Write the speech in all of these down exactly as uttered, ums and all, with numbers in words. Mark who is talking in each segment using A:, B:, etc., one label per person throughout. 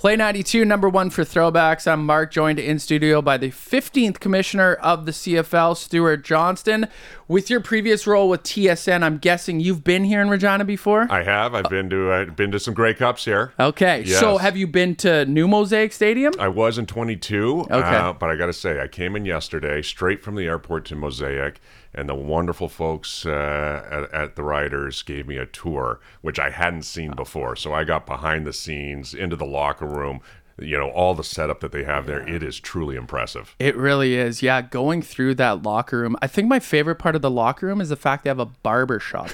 A: Play ninety-two, number one for throwbacks. I'm Mark, joined in studio by the fifteenth commissioner of the C F L, Stuart Johnston. With your previous role with T S N, I'm guessing you've been here in Regina before?
B: I have. I've been to uh, been to some Grey Cups here.
A: Okay.
B: Yes.
A: So have you been to New Mosaic Stadium?
B: I was in twenty-two,
A: Okay.
B: uh, but I got to say, I came in yesterday, straight from the airport to Mosaic, and the wonderful folks uh, at, at the Riders gave me a tour, which I hadn't seen before. So I got behind the scenes, into the locker room, you know, all the setup that they have there. It is truly impressive.
A: It really is. Yeah, going through that locker room. I think my favorite part of the locker room is the fact they have a barber shop.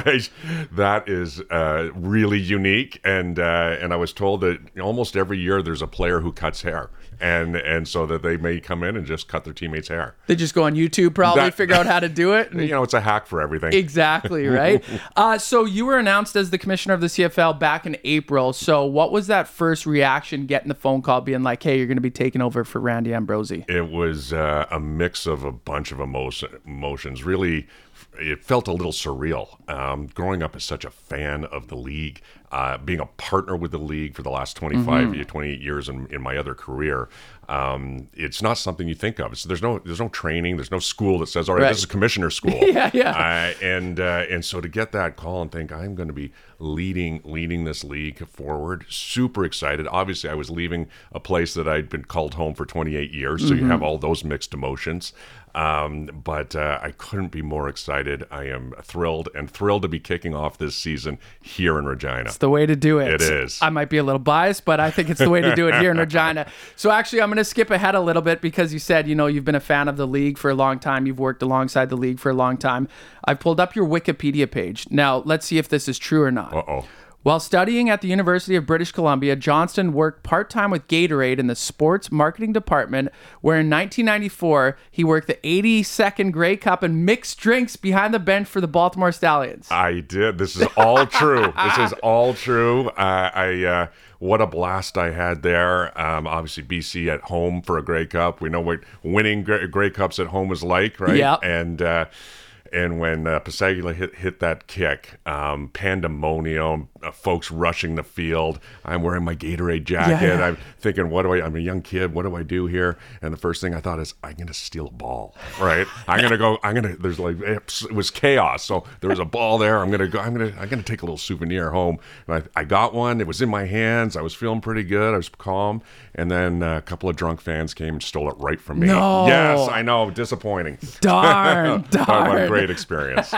B: That is uh, really unique. And uh, and I was told that almost every year there's a player who cuts hair. And and so that they may come in and just cut their teammates' hair.
A: They just go on YouTube, probably
B: That-
A: figure out how to do it.
B: You know, it's a hack for everything.
A: Exactly, right? uh, so you were announced as the commissioner of the C F L back in April. So what was that first reaction getting the phone call being like, hey, you're going to be taking over for Randy Ambrosie?
B: It was uh, a mix of a bunch of emotion, emotions. Really, it felt a little surreal. Um, growing up as such a fan of the league, uh, being a partner with the league for the last twenty-five,
A: Mm-hmm.
B: twenty-eight years in, in my other career, um, it's not something you think of. It's, there's no there's no training. There's no school that says, all right,
A: Right.
B: this is commissioner school.
A: Yeah, yeah.
B: Uh, and uh, and so to get that call and think I'm going to be leading leading this league forward, super excited. Obviously, I was leaving a place that I'd been called home for twenty-eight years, so you have all those mixed emotions. Um, but uh, I couldn't be more excited. I am thrilled and thrilled to be kicking off this season here in Regina.
A: It's the way to do it.
B: It is.
A: I might be a little biased, but I think it's the way to do it here in Regina. So actually, I'm going to skip ahead a little bit because you said, you know, you've been a fan of the league for a long time. You've worked alongside the league for a long time. I've pulled up your Wikipedia page. Now, let's see if this is true or not.
B: Uh-oh.
A: While studying at the University of British Columbia, Johnston worked part-time with Gatorade in the sports marketing department, where in nineteen ninety-four, he worked the eighty-second Grey Cup and mixed drinks behind the bench for the Baltimore Stallions.
B: I did. This is all true. This is all true. Uh, I uh, what a blast I had there. Um, obviously, B C at home for a Grey Cup. We know what winning Grey, Grey Cups at home is like, right?
A: Yep.
B: And uh, and when uh, Pasagula hit hit that kick, um, pandemonium, uh, folks rushing the field. I'm wearing my Gatorade jacket.
A: Yeah, yeah.
B: I'm thinking, what do I? I'm a young kid. What do I do here? And the first thing I thought is, I'm gonna steal a ball, right? I'm gonna go. I'm gonna. There's like it was chaos. So there was a ball there. I'm gonna go. I'm gonna. I'm gonna take a little souvenir home. And I, I got one. It was in my hands. I was feeling pretty good. I was calm. And then uh, a couple of drunk fans came and stole it right from me.
A: No.
B: Yes, I know. Disappointing.
A: Darn,
B: But what a
A: darn.
B: great experience.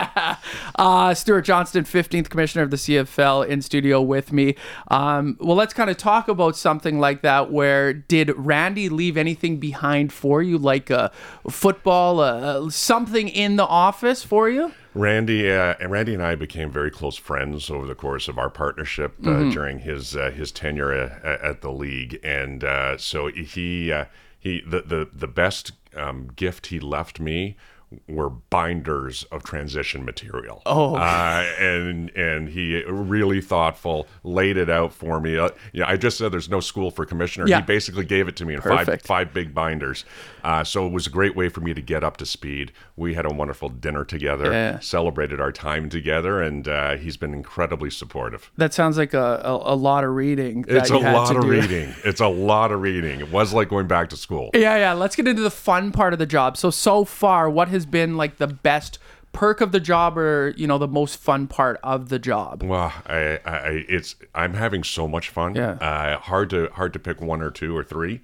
A: Uh, Stuart Johnston, fifteenth commissioner of the C F L, in studio with me. Um, well, let's kind of talk about something like that. Where did Randy leave anything behind for you, like a football, uh, something in the office for you?
B: Randy, uh, and Randy and I became very close friends over the course of our partnership uh,
A: Mm-hmm.
B: during his uh, his tenure at, at the league, and uh, so he uh, he the the the best um, gift he left me were binders of transition material.
A: Oh.
B: uh, and and he really thoughtful, laid it out for me. Uh, yeah, I just said there's no school for commissioner.
A: Yeah.
B: He basically gave it to me in five
A: Perfect.
B: five big binders. Uh, so it was a great way for me to get up to speed. We had a wonderful dinner together,
A: Yeah.
B: celebrated our time together, and uh, he's been incredibly supportive.
A: That sounds like a, a, a lot of reading. That
B: It's
A: you
B: a
A: had
B: lot
A: to
B: of
A: do.
B: reading. It's a lot of reading. It was like going back to school.
A: Yeah, yeah. Let's get into the fun part of the job. So, so far, what has been like the best perk of the job, or you know, the most fun part of the job?
B: Well, I, I, it's I'm having so much fun.
A: Yeah.
B: Uh, hard to hard to pick one or two or three.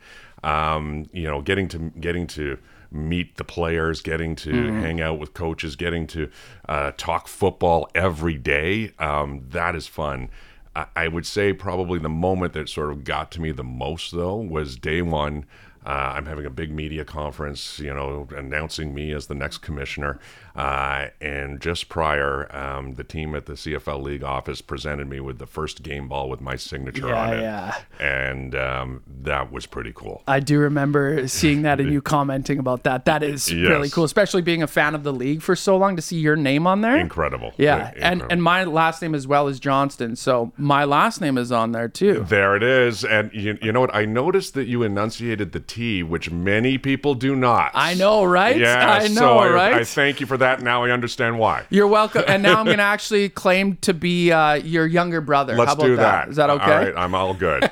B: Um, you know, getting to getting to meet the players, getting to
A: Mm-hmm.
B: hang out with coaches, getting to uh, talk football every day. Um, that is fun. I, I would say probably the moment that sort of got to me the most, though, was day one. Uh, I'm having a big media conference, you know, announcing me as the next commissioner. Uh, and just prior, um, the team at the C F L League office presented me with the first game ball with my signature
A: Yeah,
B: on it.
A: yeah.
B: And um, that was pretty cool.
A: I do remember seeing that and you commenting about that. That is
B: Yes.
A: really cool, especially being a fan of the league for so long, to see your name on there.
B: Incredible.
A: Yeah, and
B: Incredible.
A: and my last name as well is Johnston, so my last name is on there too.
B: There it is. And you, you know what? I noticed that you enunciated the T, which many people do not.
A: I know, right?
B: Yeah,
A: I know,
B: so I,
A: right?
B: I thank you for that. Now I understand why.
A: You're welcome. And now I'm going to actually claim to be uh, your younger brother.
B: Let's
A: How about
B: do
A: that?
B: that.
A: Is that okay?
B: All right, I'm all good.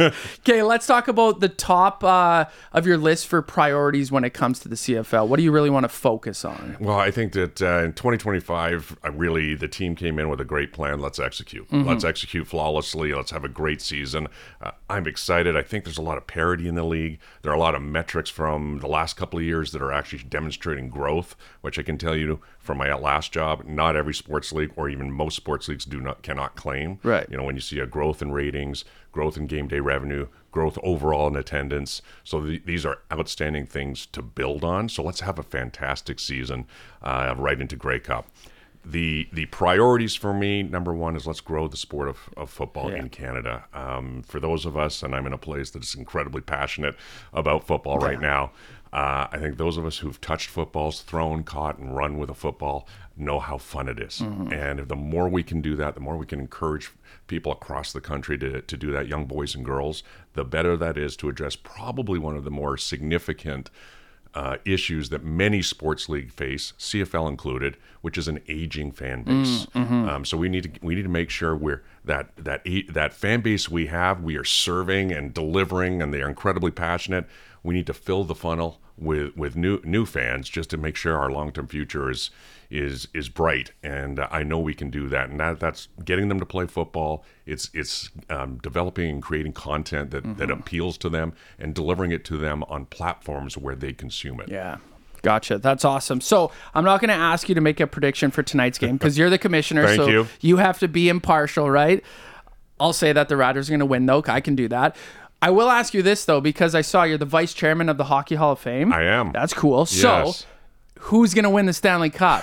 A: Okay, let's talk about the top uh, of your list for priorities when it comes to the C F L. What do you really want to focus on?
B: Well, I think that uh, in twenty twenty-five, uh, really the team came in with a great plan. Let's execute. Mm-hmm. Let's execute flawlessly. Let's have a great season. Uh, I'm excited. I think there's a lot of parity in the league. There are a lot of metrics from the last couple of years that are actually demonstrating growth, which I can tell you from my last job, not every sports league or even most sports leagues do not cannot claim.
A: Right.
B: You know, when you see a growth in ratings, growth in game day revenue, growth overall in attendance. So th- these are outstanding things to build on. So let's have a fantastic season uh, right into Grey Cup. The the priorities for me, number one, is let's grow the sport of, of football yeah. in Canada. Um, for those of us, and I'm in a place that is incredibly passionate about football yeah. right now, uh, I think those of us who've touched footballs, thrown, caught, and run with a football know how fun it is. Mm-hmm. And if the more we can do that, the more we can encourage people across the country to, to do that, young boys and girls, the better that is to address probably one of the more significant Uh, issues that many sports league face, C F L included, which is an aging fan base. Mm-hmm. Um, so we need to we need to make sure we're that that that fan base we have, we are serving and delivering, and they are incredibly passionate. We need to fill the funnel with with new new fans just to make sure our long term future is is is bright. And uh, I know we can do that. And that, that's getting them to play football. It's it's um, developing and creating content that, mm-hmm. that appeals to them and delivering it to them on platforms where they consume it.
A: Yeah. Gotcha. That's awesome. So I'm not going to ask you to make a prediction for tonight's game because you're the commissioner.
B: Thank
A: so
B: you.
A: you have to be impartial, right? I'll say that the Riders are going to win, though. I can do that. I will ask you this, though, because I saw you're the vice chairman of the Hockey Hall of Fame.
B: I am.
A: That's cool.
B: Yes.
A: So who's going to win the Stanley Cup?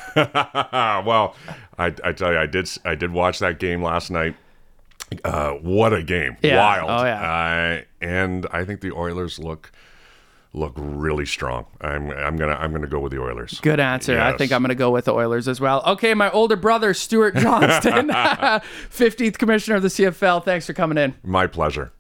B: Well, I, I tell you, I did I did watch that game last night. Uh, what a game.
A: Yeah.
B: Wild.
A: Oh, yeah.
B: Uh, and I think the Oilers look look really strong. I'm I'm gonna I'm gonna go with the Oilers.
A: Good answer.
B: Yes.
A: I think I'm gonna go with the Oilers as well. Okay, my older brother Stuart Johnston, fifteenth commissioner of the C F L. Thanks for coming in.
B: My pleasure.